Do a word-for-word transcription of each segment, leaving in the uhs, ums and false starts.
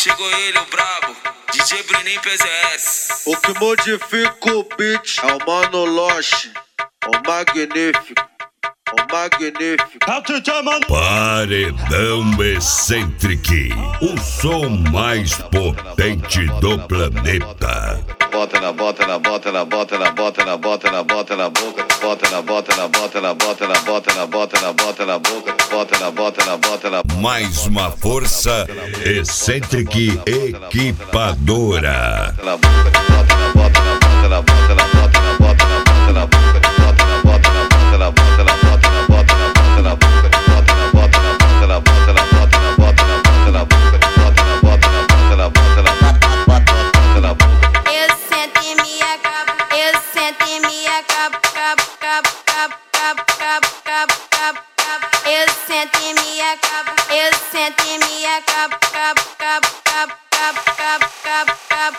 Chegou ele, o brabo, D J Bruninho P Z S. O que modifica o beat é o Mano Loche, o magnífico, o magnífico. Paredão Eccentric, o som mais potente do planeta. Bota na bota na bota na bota na bota na bota na bota na boca, bota na bota na bota na bota na bota na bota na bota na boca, bota na bota na bota na. Mais uma força Eccentric equipadora. Na boca, bota na bota na bota na bota na bota na bota na bota na boca, bota na bota na bota na bota na bota na bota na bota na boca, bota na bota na bota na bota na bota na bota na bota na boca, bota na bota na bota na bota na bota na boca. Eu sento e me acabo, eu sento e me acabo, cabo, cabo, cabo, cabo, cabo, cabo, cabo, cabo. Eu sento e me acabo, eu sento e me acabo, cabo, cabo, cabo, cabo, cabo, cabo, cabo.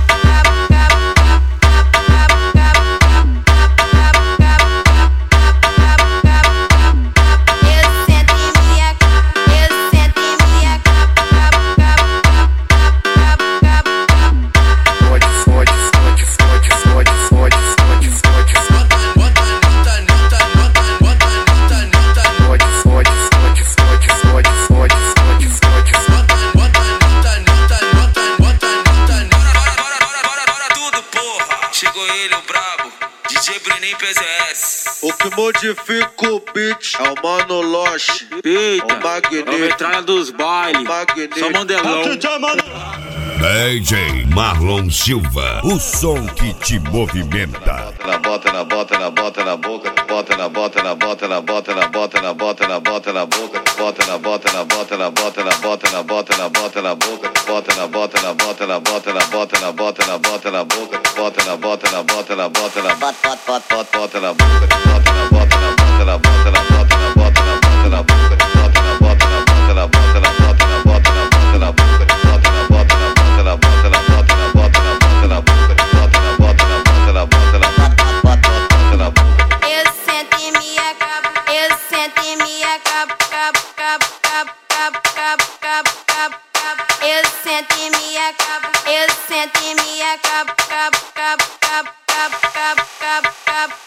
Chegou ele, o brabo, D J Bruninho P Z S. O que modifica o beat é o Mano Loche, Eita, o magnífico, a metralha dos bailes, magnífico. só mandelão. D J Marlon Silva, o som que te movimenta. Na bota na bota na bota na boca, bota na bota na bota na bota na bota na bota na bota na boca, bota na bota na bota na bota na bota na bota na bota na boca, bota na bota na bota na bota na bota na bota na bota na boca, bota na bota na bota na bota na bota bota bota na boca, bota na bota na bota na bota na bota na bota na bota na boca, bota na bota na bota na bota na bota na bota na bota na boca, bota na bota na bota na bota na bota na bota na bota na boca, bota na bota na bota na bota na bota na boca. Eu sento e me acabo, eu sento e me acabo, cabo, cabo, cabo, cabo, cabo, cabo, cabo, cabo. Eu sento e me acabo, eu sento e me acabo, cabo, cabo, cabo, cabo, cabo, cabo, cabo.